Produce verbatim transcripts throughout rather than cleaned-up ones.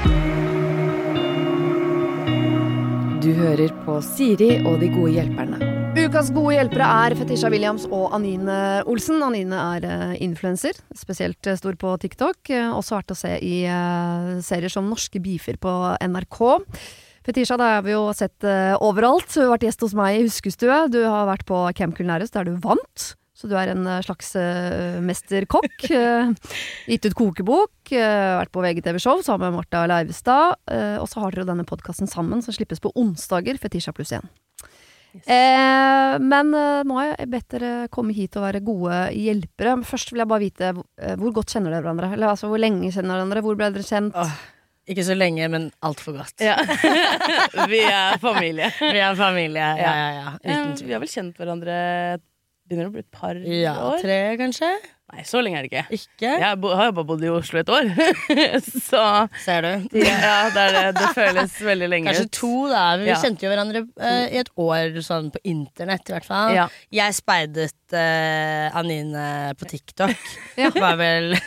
Du hører på Siri og de gode hjelperne. Ukas gode hjelpere er Fetisha Williams og Anine Olsen. Anine er uh, influencer, spesielt uh, stor på TikTok. Uh, også vært å se i uh, serier som Norske Beefer på N R K. Fetisha, da har vi jo sett uh, overalt. Du har vært gjest hos meg i Huskestue. Du har vært på Camp Culinaris, der du vant. Så du er en uh, slags uh, mesterkokk. Uh, gitt ut kokebok. Uh, vært på V G T V-show sammen med Martha Leivestad. Uh, og så har dere denne podcasten sammen, som slippes på onsdager, Fetisha pluss én. Yes. Eh, men uh, nå har jeg bedt dere komme hit og være gode hjelpere. Men først vil jeg bare vite uh, hvor godt kjenner dere hverandre? Eller altså, hvor lenge kjenner dere hverandre? Hvor ble dere kjent? Åh, ikke så lenge, men alt for godt. Ja. Vi er familie. Vi er familie, ja, ja, ja. Um, vi har vel kjent hverandre. Begynner å bli et par ja, år. Tre kanskje? Nei, så lenge er det ikke. Ikke? Jeg bo- har jo bare bodd i Oslo et år. Så ser du? Ja, det, er det. Det føles veldig lenge kanskje ut. to da. Vi ja. kjente jo hverandre uh, i et år sånn på internett i hvert fall. Ja. Jeg speidet uh, Anine på TikTok. Ja. Var vel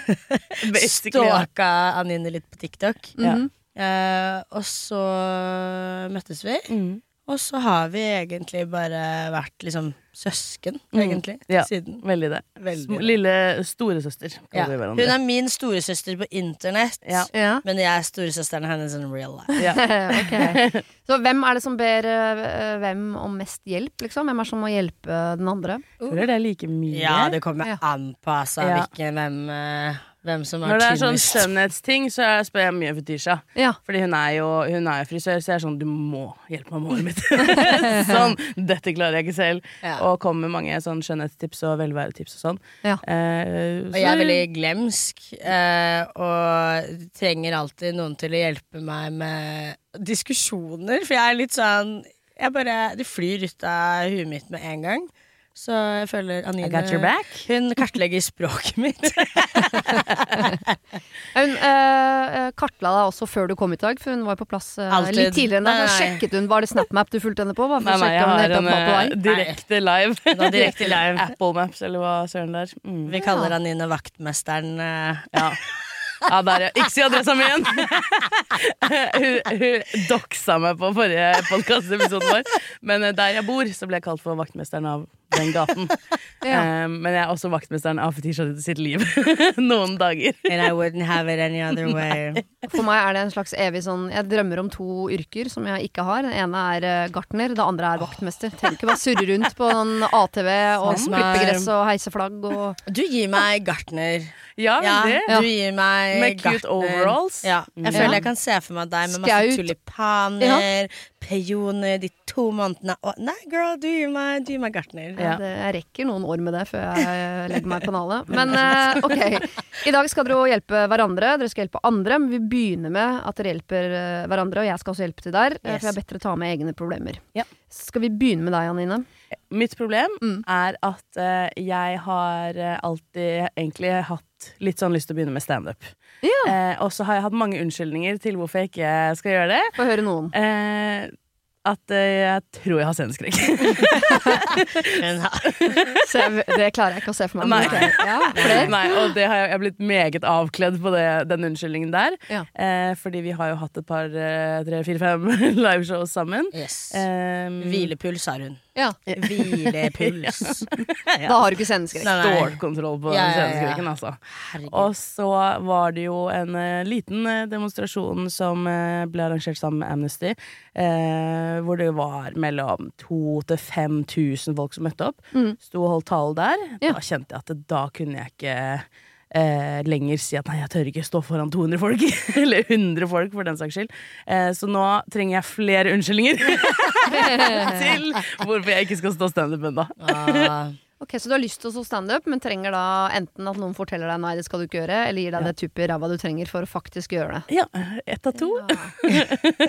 stalka Anine litt på TikTok. Mm-hmm. uh, Og så møttes vi. Mm. Og så har vi egentlig bare vært liksom søsken, Mm. egentlig, Ja. siden. Veldig det. Veldig Sm- det. Lille storesøster Ja. kaller vi hverandre. Hun er min storesøster på internett, Ja. Ja. men jeg er storesøsteren hennes in real life. Ja. Ok. Så hvem er det som ber uh, hvem om mest hjelp, liksom? Hvem er det som må hjelpe den andre? Føler det er like mye. Ja, det kommer Ja. an på altså, Ja. hvilken hvem, eh, hvem som har Når det er sånn tynnest. skjønnhetsting, så er- spør jeg mye Fetisha. Ja. Fordi hun er jo hun er jo frisør, så jeg er sånn, du må hjelpe meg med håret mitt. Sånn, dette klarer jeg ikke selv. Ja. Og kommer med mange sånn skjønnhetstips og velværetips og sånn. Ja. Eh, Og jeg er veldig glemsk, eh, og trenger alltid noen til å hjelpe meg med diskusjoner, for jeg er litt sånn jeg bare, det flyr ut av huet mitt med en gang. Så jeg føler Anine I got your back. Hun kartlegger språket mitt. Hun uh, kartla deg også før du kom i dag, for hun var på plass uh, Alltid. litt tidligere enn deg. Nei, Så nei. sjekket hun, var det SnapMap du fulgte henne på? Bare for Nei, å nei, sjekke jeg om hun har helt en var på eh, vei? direkte live. var direkte live. Apple Maps, eller hva søren der. Mm. Vi kaller Anine vaktmesteren. eh. Ja. Ja, der, ja. Ikke si adressa mi igjen! hun, hun doksa meg på forrige podcast-episoden vår. Men eh, der jeg bor, så ble jeg kalt for vaktmesteren av den gaten. Ja. Eh, men jeg er også vaktmesteren av Fetisha sitt liv. Noen dager. And I wouldn't have it any other way. For meg er det en slags evig sånn jeg drømmer om to yrker som jeg ikke har. Den ene er uh, gartner, det andre er vaktmester. Trenger ikke bare surre rundt på noen A T V og Sånn. klippe gress og heise flagg og Du gir meg gartner. Ja, Ja, veldig. du gir meg Med cute gartner. overalls. Ja, jeg Ja. føler jeg kan se for meg deg med masse Skaut. tulipaner, peoner, de to månedene og, nei, girl, du gir meg, du gir meg gartner. ja. det, Jeg rekker noen år med det før jeg legger meg på nalet. Men uh, ok, i dag skal dere jo hjelpe hverandre. Dere skal hjelpe andre, men vi begynner med at dere hjelper uh, hverandre. Og jeg skal også hjelpe til der, uh, Yes. for jeg er bedt dere ta med egne problemer. Ja. Skal vi begynne med deg, Anine? Mitt problem Mm. er at eh, jeg har eh, alltid egentlig hatt litt sånn lyst til å begynne med stand-up. Ja. Eh, og så har jeg hatt mange unnskyldninger til hvorfor jeg ikke skal gjøre det. Få høre noen. Eh, at eh, jeg tror jeg har sceneskrekk. Men, Så jeg, det klarer jeg ikke å se for meg. Nei. men ok. Ja, flere? Nei, og det har jeg, jeg har blitt meget avkledd på det, den unnskyldningen der. Ja. Eh, fordi vi har jo hatt et par, eh, tre, fire, fem liveshows sammen. yes. Um, Hvilepuls, har hun. Ja. Hvilepuls. Da har du ikke sceneskrekk. Nei, nei. Stålkontroll på Ja, ja, ja. sceneskrekken, altså. Herregud. Og så var det jo en eh, liten eh, demonstrasjon som eh, ble arrangert sammen med Amnesty, eh, hvor det var mellom to til fem tusen folk som møtte opp. Mm. Sto og holdt tale der. Ja. Da kjente jeg at det, da kunne jeg ikke eh, lenger si at nei, jeg tør ikke stå foran to hundre folk. Eller hundre folk, for den saks skyld. Eh, så nå trenger jeg flere unnskyldninger til hvorfor jeg ikke skal stå stand-up ennå. Ah, Ok, Så du har lyst til å stå stand-up, men trenger da enten at noen forteller deg nei, det skal du ikke gjøre, eller gir deg det tuppet i ræva du trenger for å faktisk gjøre det? Ja, ett av to. Ja.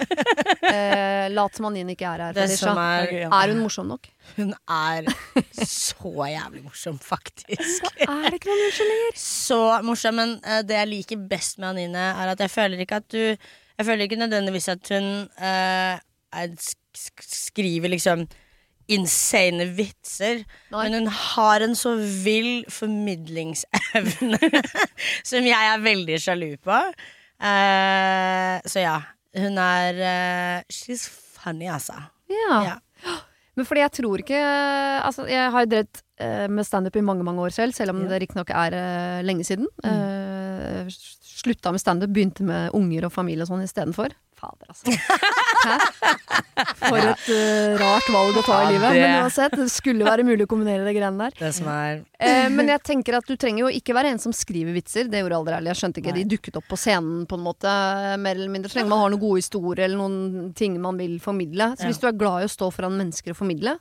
eh, lat som Anine ikke er her. det Fetisha. som er Ok, ja. Er hun morsom nok? Hun er så jævlig morsom, faktisk. Er det ikke noen unnskyldninger? Så morsom, men eh, det jeg liker best med Anine, er at jeg føler ikke at du Jeg føler ikke nødvendigvis at hun eh, er, sk sk skriver liksom insane vitser, Nei. men hun har en så vill formidlingsevne som jeg er veldig sjalu på. Eh, så ja, hun er uh, she's funny, altså. Ja. Ja. Men fordi jeg tror ikke Altså, jeg har drevet uh, med stand-up i mange, mange år selv, selv om Ja. det riktig nok er uh, lenge siden. Uh, slutta med stand-up, begynte med unger og familie og sånn istedenfor. Fader, altså. Hæ? For et uh, rart valg å ta i Ja, livet. det- Men uansett, det skulle være mulig å kombinere det greiene der. Det som er Eh, men jeg tenker at du trenger jo ikke være en som skriver vitser. Det gjorde aldri ærlig. Jeg skjønte ikke, Nei. de dukket opp på scenen på en måte, mer eller mindre. Så lenge man har noen gode historier eller noen ting man vil formidle. Så Ja. hvis du er glad i å stå foran mennesker og formidle,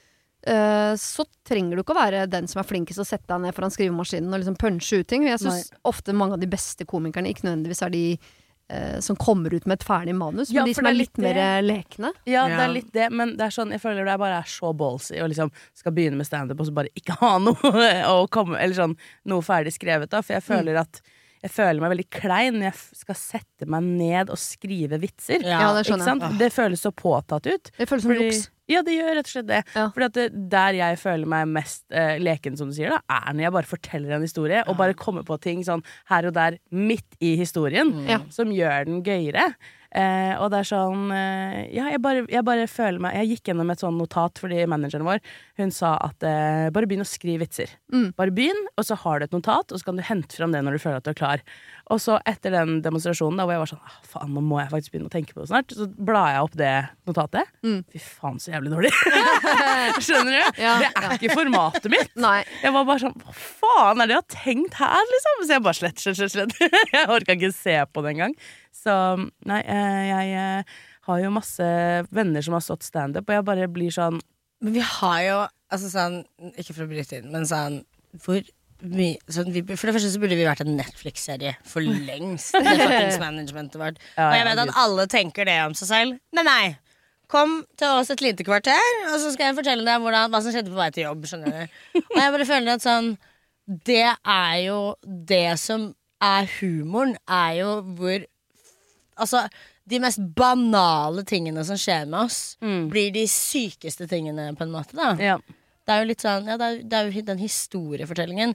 eh, så trenger du ikke å være den som er flinkest å sette deg ned foran skrivemaskinen og liksom punche ut ting. Jeg synes ofte mange av de beste komikerne ikke nødvendigvis er de eh, som kommer ut med et ferdig manus, Ja, men de for som det er er litt litt mer eh, lekne. Ja, det Ja. er litt det, men det er sånn, jeg føler det bare er så ballsy å liksom skal begynne med stand-up og så bare ikke ha noe å komme, eller sånn, noe ferdig skrevet da, for jeg føler at jeg føler meg veldig klein når jeg f- skal sette meg ned og skrive vitser. Ja, det Ikke skjønner sant? jeg. Det føles så påtatt ut. Det føles som Fordi- juks. Ja, det gjør rett og slett det. Ja. Fordi at det, der jeg føler meg mest eh, leken, som du sier, da, er når jeg bare forteller en historie, og bare kommer på ting sånn her og der midt i historien, Ja. som gjør den gøyere. Eh, og det er sånn eh, Ja, jeg bare, jeg bare føler meg Jeg gikk gjennom et sånn notat fordi manageren vår, hun sa at eh, bare begynn å skrive vitser. Mm. Bare begynn, og så har du et notat, og så kan du hente fram det når du føler at du er klar. Og så etter den demonstrasjonen da, hvor jeg var sånn ah, faen, nå må jeg faktisk begynne å tenke på det snart, så bla jeg opp det notatet. Mm. Fy faen, så jævlig dårlig. Skjønner du? Ja, det er ja. ikke formatet mitt. Nei. Jeg var bare sånn, hva faen er det jeg har tenkt her, liksom? Så jeg bare slett, slett, slett, slett. Jeg orka ikke se på det engang. Så nei, eh, jeg eh, har jo masse venner som har stått stand-up, og jeg bare blir sånn Men vi har jo, altså sånn, ikke for å bryte inn, men sånn, hvor mye sånn, vi, For det første så burde vi vært en Netflix-serie for lengst. Det fuckings managementet vårt. Ja, Og jeg ja, vet at Gud. alle tenker det om seg selv. Nei, nei. Kom til oss et lite kvarter, og så skal jeg fortelle deg hvordan, hva som skjedde på vei til jobb. Skjønner du? Og jeg bare føler at sånn det er jo det som er humoren, er jo hvor Altså, de mest banale tingene som skjer med oss, Mm. blir de sykeste tingene, på en måte, da. Ja. Det er jo litt sånn, ja, det er, det er jo den historiefortellingen.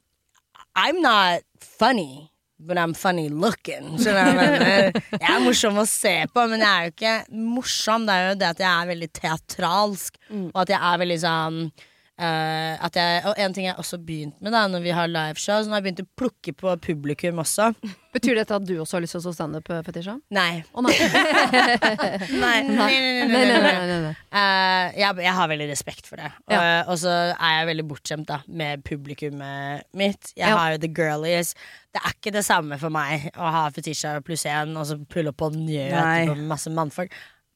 I'm not funny, but I'm funny looking. Skjønner du hva jeg mener? Jeg er morsom å se på, men jeg er jo ikke morsom. Det er jo det at jeg er veldig teatralsk, og at jeg er veldig sånn eh, at jeg, Og en ting jeg også har begynt med da når vi har liveshow, så nå har jeg begynt å plukke på publikum også. Betyr dette at du også har lyst til å stå stand-up, Fetisha? Nei. Å nei. Nei, nei, nei, Nei, nei, nei, nei, nei. Eh, jeg, jeg har veldig respekt for det. Og, Ja. og så er jeg veldig bortskjemt da med publikummet mitt. Jeg Ja. har jo the girlies. Det er ikke det samme for meg å ha Fetisha pluss én og så pulle opp på den nye Nei. etterpå med masse mannfolk.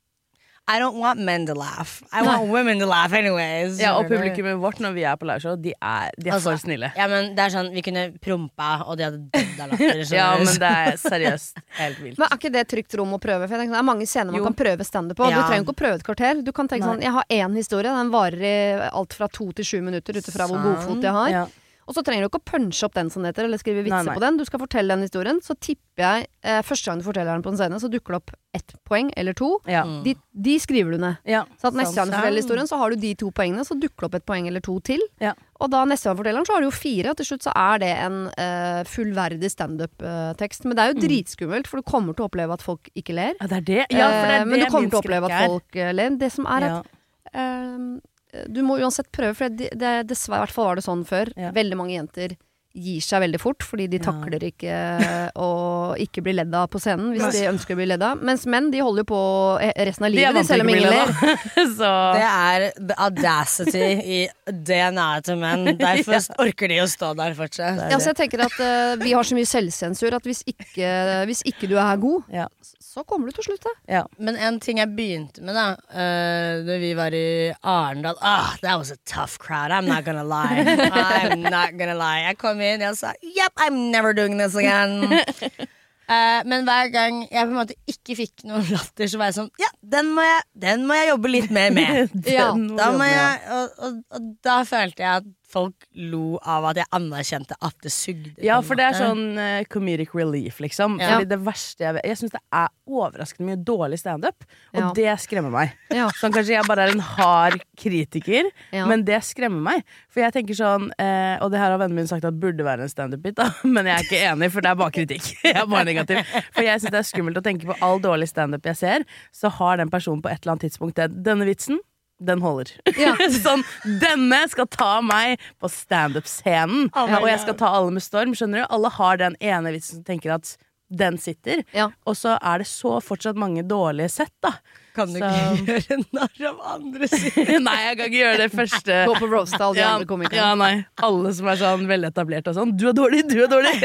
I don't want men to laugh. I want women to laugh anyways. Ja, og publikummet vårt når vi er på liveshow, de er, de er Altså, for snille. Ja, men det er sånn, vi kunne prompa, og de hadde dødd av latter. skjønner Ja, du? men det er seriøst helt vilt. Men er ikke det et trygt rom å prøve? For jeg tenker, det er mange scener man Jo. kan prøve stand-up på. Ja. Du trenger ikke å prøve et kvarter. Du kan tenke Nei. sånn, jeg har én historie, den varer i alt fra to til sju minutter ut fra hvor god fot jeg har. Ja. Og så trenger du ikke å punche opp den som det heter, eller skrive vitser Nei, nei. på den. Du skal fortelle den historien. Så tipper jeg, eh, første gang du forteller den på en scene, så dukker det opp ett poeng eller to. Ja. Mm. De, de skriver du ned. Ja. Så at neste gang du Sant. forteller historien, så har du de to poengene, så dukker det opp et poeng eller to til. Ja. Og da neste gang du forteller den, så har du jo fire, og til slutt så er det en eh, fullverdig standup-tekst. Men det er jo dritskummelt, for du kommer til å oppleve at folk ikke ler. Ja, det er det. Ja, for det Eh, er men det du kommer min til å oppleve skrekk at er. folk eh, ler. Det som er Ja. at eh, du må uansett prøve, for det, det, dessverre, i hvert fall var det sånn før. Ja. Veldig mange jenter gir seg veldig fort, fordi de Ja. takler ikke å ikke bli ledd av på scenen, hvis Nei. de ønsker å bli ledd av. Mens menn, de holder jo på eh, resten av De er livet, de, vant til selv om ikke å ingen bli ler. ledd Så Det er the audacity i D N A-et til menn. Derfor orker de å stå der fortsatt. Det er Ja, så jeg tenker at eh, vi har så mye selvsensur at hvis ikke, hvis ikke du er god, Ja. så kommer du til å slutte. Ja. Men en ting jeg begynte med da uh, da vi var i Arendal ah, that was a tough crowd, I'm not gonna lie. I'm not gonna lie. Jeg kom inn og sa yep, I'm never doing this again. Uh, men hver gang jeg på en måte ikke fikk noen latter, så var jeg sånn ja, den må jeg, den må jeg jobbe litt mer med. Ja, Den Da må jobbe med. jeg, og, og, og da følte jeg at folk lo av at jeg anerkjente at det sugde. Ja, for det er sånn uh, comedic relief, liksom. Ja. Fordi det verste jeg vet Jeg synes det er overraskende mye dårlig stand-up, og Ja. det skremmer meg. Ja. Sånn kanskje jeg bare er en hard kritiker, Ja. men det skremmer meg. For jeg tenker sånn eh, og det her har vennen min sagt at burde være en stand-up-bit, da, men jeg er ikke enig, for det er bare kritikk. Jeg er bare negativ. For jeg synes det er skummelt å tenke på all dårlig stand-up jeg ser, så har den personen på et eller annet tidspunkt det. Denne vitsen den holder. Ja. Sånn, denne skal ta meg på stand-up-scenen, Oh my og jeg God. skal ta alle med storm. Skjønner du? Alle har den ene vitsen som tenker at den sitter, Ja. og så er det så fortsatt mange dårlige sett, da. Kan du Så- ikke gjøre narr av andre siden? Nei, jeg kan ikke gjøre det første. Gå på roast av de Ja, andre komikerne. ja, nei. Alle som er sånn veletablert og sånn. Du er dårlig, du er dårlig!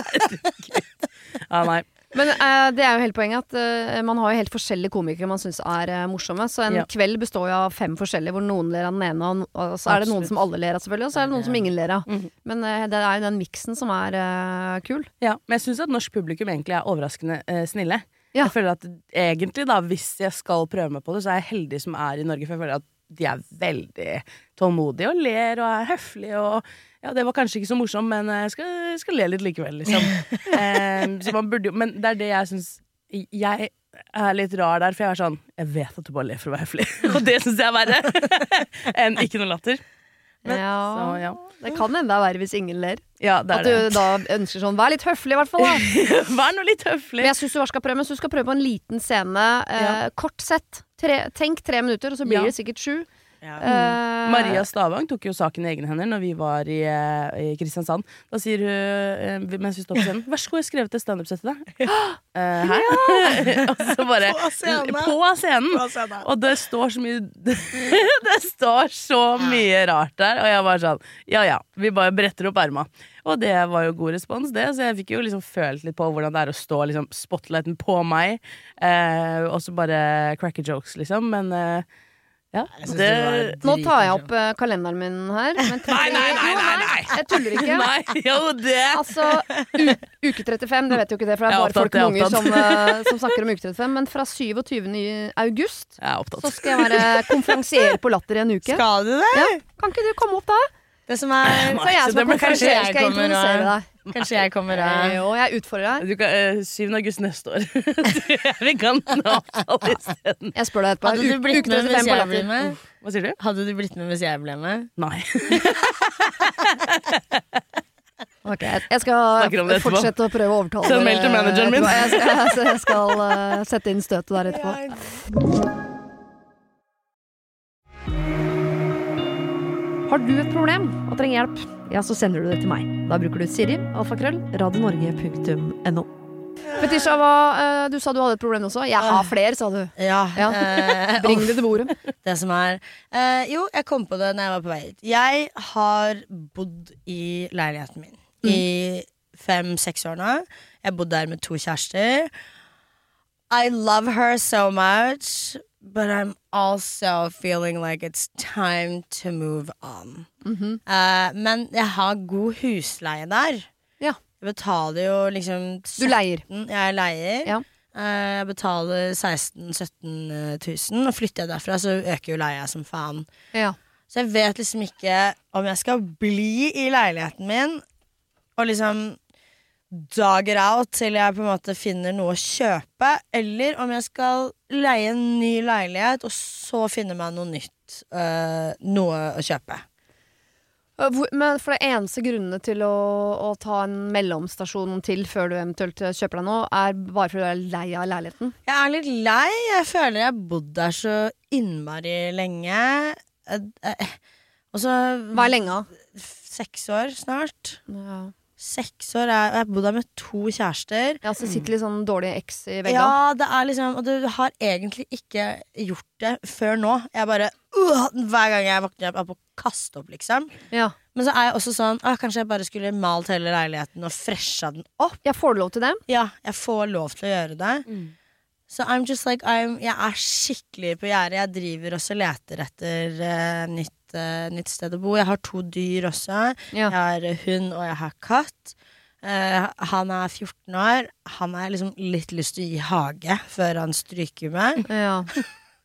Ja, nei. Men eh, det er jo hele poenget at eh, man har jo helt forskjellige komikere man synes er eh, morsomme. Så en Ja. kveld består jo av fem forskjellige, hvor noen ler av den ene, og, og så er det noen Absolutt. som alle ler av, selvfølgelig, og så er det noen som ingen ler av. Mhm. Men eh, det er jo den miksen som er eh, kul. Ja, men jeg syns at norsk publikum egentlig er overraskende eh, snille. Ja. Jeg føler at egentlig da, hvis jeg skal prøve meg på det, så er jeg heldig som er i Norge, for jeg føler at de er veldig tålmodige og ler og er høflige og ja, det var kanskje ikke så morsomt, men jeg skal, jeg skal le litt likevel, liksom. eh, så man burde jo Men det er det jeg syns Jeg er litt rar der, for jeg er sånn Jeg vet at du bare ler for å være høflig, og det syns jeg er verre enn ikke noe latter. Men, ja. så, ja. Det kan enda være hvis ingen ler. ja, det At er du det. da ønsker sånn, vær litt høflig i hvert fall da. Vær nå litt høflig. Men jeg synes du bare skal prøve, men så du skal prøve på en liten scene, eh, Ja. kort sett. Tre, tenk tre minutter, og så blir Ja. det sikkert sju. Ja. Eh, Maria Stavang tok jo saken i egne hender når vi var i, eh, i Kristiansand. Da sier hun, eh, mens vi står på scenen, vær så god, jeg har skrevet et stand-up-settet deg. Eh, hæ? Og så bare På scenen. På scenen. Hva sa du? Og det står så mye Det står så mye rart der. Og jeg var sånn, ja ja, vi bare bretter opp erma. Og det var jo god respons, det. Så jeg fikk jo liksom følt litt på hvordan det er å stå liksom, spotlighten på meg, eh, og så bare cracker jokes, liksom. Men eh, ja, Jeg synes det, det var Nå tar jeg opp eh, kalenderen min her. Men Nei, nei, nei, nei, nei. Jeg tuller ikke. Nei, jo det Altså, u uke trettifem, det vet jo ikke det, for det Jeg er er bare folk opptatt, jeg er med unger som, opptatt. eh, som snakker om uke trettifem. Men fra syvogtyvende august Jeg er så opptatt. skal jeg være konferansier på Latter i en uke. Skal du det? Ja, kan ikke du komme opp da? Det som er Så jeg så som det er blir kanskje konferansier, jeg skal jeg kommer introdusere og- deg. Kanskje jeg kommer Eh, og Jo, jeg utfordrer deg. Du kan, eh, syvende august neste år. Vi kan avtale isteden. Jeg spør deg etterpå. Hadde du Uke- blitt uke med hvis trettifem på jeg ble Latter. med? Hva sier du? Hadde du blitt med hvis jeg ble med? Nei. Ok, jeg jeg skal Snakker om det etterpå. fortsette å prøve å overtale Send mail til dere manageren min. etterpå. Jeg skal, jeg skal eh, sette inn støtet der etterpå. Har du et problem og trenger hjelp, ja, så sender du det til meg. Da bruker du Siri, alfakrøll, radionorge punktum no. Fetisha, hva, eh, du sa du hadde et problem også. Jeg har flere, sa du. Ja. Ja. eh, Bring det til bordet. Det som er eh, Jo, jeg kom på det når jeg var på vei hit. Jeg har bodd i leiligheten min i fem-seks år nå. Jeg har bodd der med to kjærester. I love her so much, but I'm also feeling like it's time to move on. Mhm. Eh, men jeg har god husleie der. Ja. Jeg betaler jo liksom Du leier. sytten Jeg leier. Ja. Eh, Jeg betaler seksten sytten tusen, og flytter jeg derfra, så øker jo leia som faen. Ja. Så jeg vet liksom ikke om jeg skal bli i leiligheten min og liksom dager out til jeg på en måte finner noe å kjøpe, eller om jeg skal leie en ny leilighet og så finne meg noe nytt, eh, noe å kjøpe. Uh, hvor- Men for det eneste grunnene til å, å ta en mellomstasjon til før du eventuelt uh, kjøper deg noe, er bare fordi du er lei av leiligheten. Jeg er litt lei. Jeg føler jeg har bodd der så innmari lenge. Eh, eh, Og så Hva er lenge? Seks år snart. Ja. Seks år. Jeg jeg har bodd der med to kjærester. Ja, så sitter litt sånn dårlig eks i veggene. Ja, det er liksom Og du har egentlig ikke gjort det før nå. Jeg bare uh, Hver gang jeg våkner opp, er på å kaste opp, liksom. Ja. Men så er jeg også sånn ah, kanskje jeg bare skulle malt hele leiligheten og fresha den opp. Jeg får lov til det. Ja, jeg får lov til å gjøre det. Så I'm just like I'm, jeg er skikkelig på gjerdet. Jeg driver også leter etter eh, nytt, eh, nytt sted å bo. Jeg har to dyr også. Ja. Jeg har hund, og jeg har katt. Eh, han er fjorten år. Han har jeg liksom litt lyst til å gi hage før han stryker meg. Ja.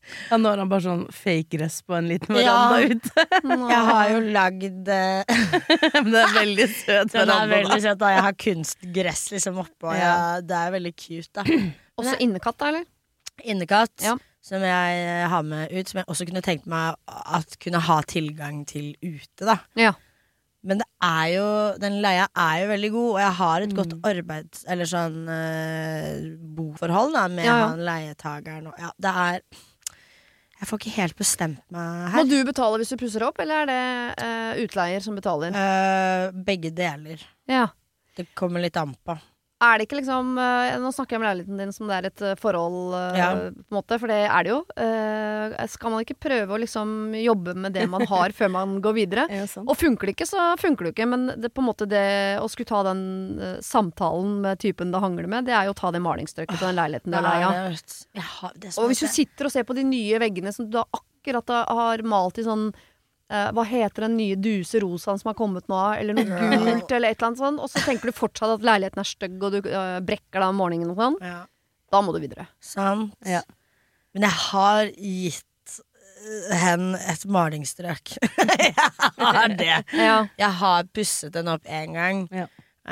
Ja, nå har han bare sånn fake-gress på en liten veranda Ja. ute. Jeg har jo lagd eh, Men det er veldig søt Den er veranda. veldig søt, da. Jeg har kunstgress liksom oppå. Ja. Ja, det er veldig cute, da. Også innekatt, da, eller? Innekatt, Ja. som jeg eh, har med ut, som jeg også kunne tenkt meg at kunne ha tilgang til ute, da. Ja. Men det er jo, den leia er jo veldig god, og jeg har et Mm. godt arbeids... Eller sånn eh, boforhold da, med Ja, ja. han leietageren. Og, ja, det er Jeg får ikke helt bestemt meg Må her. du betale hvis du pusser opp, eller er det eh, utleier som betaler? Eh, begge deler. Ja. Det kommer litt an på. Er det ikke liksom eh, Nå snakker jeg om leiligheten din som det er et eh, forhold, eh, Ja. på en måte, for det er det jo. Eh, skal man ikke prøve å liksom jobbe med det man har før man går videre? Ja, sant. Og funker det ikke, så funker det ikke. Men det, på en måte det å skulle ta den eh, samtalen med typen det hangler med, det er jo å ta det malingsstrøket på den leiligheten du Det er lei er av. det, vet du. Jeg har- det som Og er hvis du det- sitter og ser på de nye veggene som du da akkurat har malt i sånn eh, hva heter den nye duse rosaen som har kommet nå, eller noe gult, eller et eller annet sånt, og så tenker du fortsatt at leiligheten er stygg, og du eh, brekker deg om morgenen og sånn, ja. da må du videre. Sant. Ja. Men jeg har gitt øh, hen et malingsstrøk. Jeg har det. Ja, Jeg har pusset den opp en gang. Ja.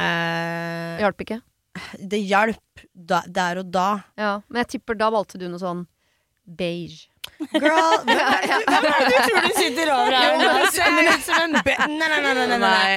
Eh, hjalp ikke. det hjalp da, der og da. Ja, men jeg tipper da valgte du noe sånn beige. Girl, hvem er det du, hvem er det du tror du sitter over her? Du ser ut som en be... Nei, nei, nei, nei, nei, nei.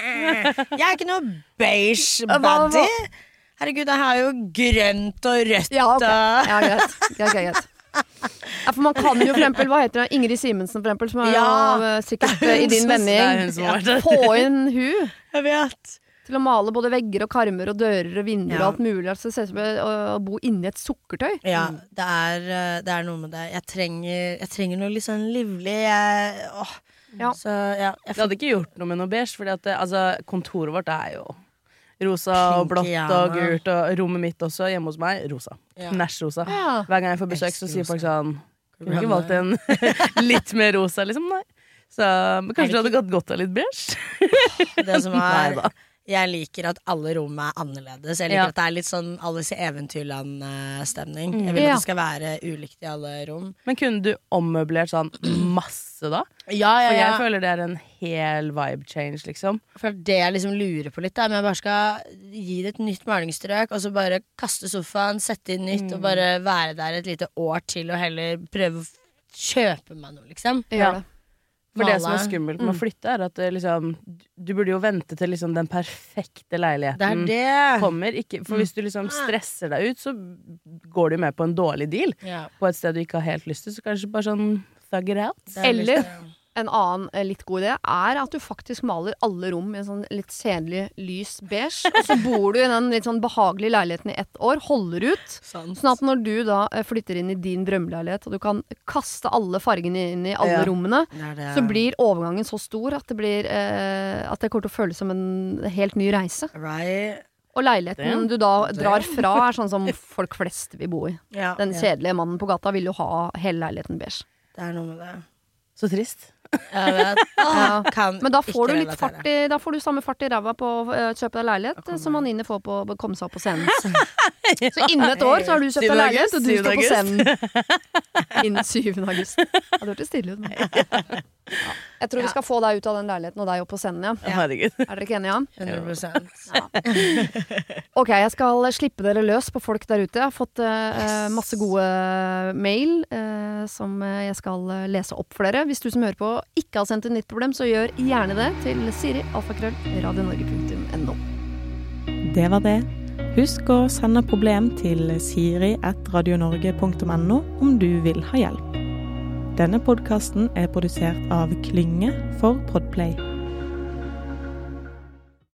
Jeg er ikke noe beige Hva- hva- buddy. Herregud, jeg har jo grønt og rødt Ja, ok. og Ja, greit. Greit, greit, greit. Ja, for man kan jo for eksempel, hva heter det, Ingrid Simensen for eksempel, som er Ja. jo eh, sikkert eh, i din Det er vending. hun som har vært der. Få inn hun Jeg vet. til å male både vegger og karmer og dører og vinduer Ja. og alt mulig. Altså, det ser ut som å å bo inni et sukkertøy. Ja, det er, eh, det er noe med det. Jeg trenger, jeg trenger noe litt sånn livlig. Jeg, åh. Ja. Så ja, jeg Det hadde ikke gjort noe med noe beige, fordi at det, altså, kontoret vårt er jo rosa og Pink, blått ja. og gult, og rommet mitt også hjemme hos meg, rosa. Ja. Knæsj-rosa. Ja. Hver gang jeg får besøk, så Elsker sier folk rosa. sånn Kunne ikke valgt en litt mer rosa, liksom? Nei. Så, men kanskje det hadde gått godt av litt beige? Det som er Neida. Jeg liker at alle rom er annerledes. Jeg liker Ja. at det er litt sånn Alice i Eventyrland-stemning. Jeg vil Ja. at det skal være ulikt i alle rom. Men kunne du ommøblert sånn masse, da? Ja, For jeg føler det er en hel vibe change, liksom. For det jeg liksom lurer på litt, er om jeg bare skal gi det et nytt malingsstrøk, og så bare kaste sofaen, sette inn nytt, Mm. og bare være der et lite år til, og heller prøve å f- kjøpe meg noe, liksom. Gjør Ja. det. For det som Male. er skummelt med å Mm. flytte, er at det, liksom, du burde jo vente til liksom, den perfekte Det er leiligheten det. kommer. Ikke, for hvis du liksom stresser deg ut, så går du med på en dårlig deal Ja, på et sted du ikke har helt lyst til. Så kanskje bare sånn thug it out. det er Eller- litt- En annen eh, litt god idé er at du faktisk maler alle rom i en sånn litt kjedelig lys beige. Og så bor du i den litt sånn behagelige leiligheten i ett år, holder ut. Sant. Sånn at når du da eh, flytter inn i din drømmeleilighet, og du kan kaste alle fargene inn i alle Ja. rommene, Det er det. så blir overgangen så stor at det, blir, eh, at det kommer til å føles som en helt ny reise. Right. Og leiligheten Det- du da det- drar fra, er sånn som folk flest vil bo i. Ja, Den ja. kjedelige mannen på gata vil jo ha hele leiligheten beige. Det er noe med det. Så trist. Jeg vet. Ja. Kan Men da ikke får du litt relatere. fart i, da får du samme fart i ræva på å eh, kjøpe deg leilighet eh, som Anine får på å komme seg opp på scenen. Så innen et år så har du kjøpt deg Syvende leilighet, og du august, står på syvende scenen. Innen syvende august. Ja, det hørtes stilig ut. Men. Ja. Jeg tror vi skal få deg ut av den leiligheten og deg opp på scenen, ja. Herregud. Er dere ikke enige, ja? hundre prosent. Ok, jeg skal slippe dere løs på folk der ute. Jeg har fått eh, masse gode mail eh, som jeg skal eh, lese opp for dere. Hvis du som hører på ikke har sendt et nytt problem, så gjør gjerne det til Siri, alfakrøll, radionorge punktum no. Det var det. Husk å sende problem til siri at radionorge punktum no om du vil ha hjelp. Denne podcasten er produsert av Klynge for Podplay.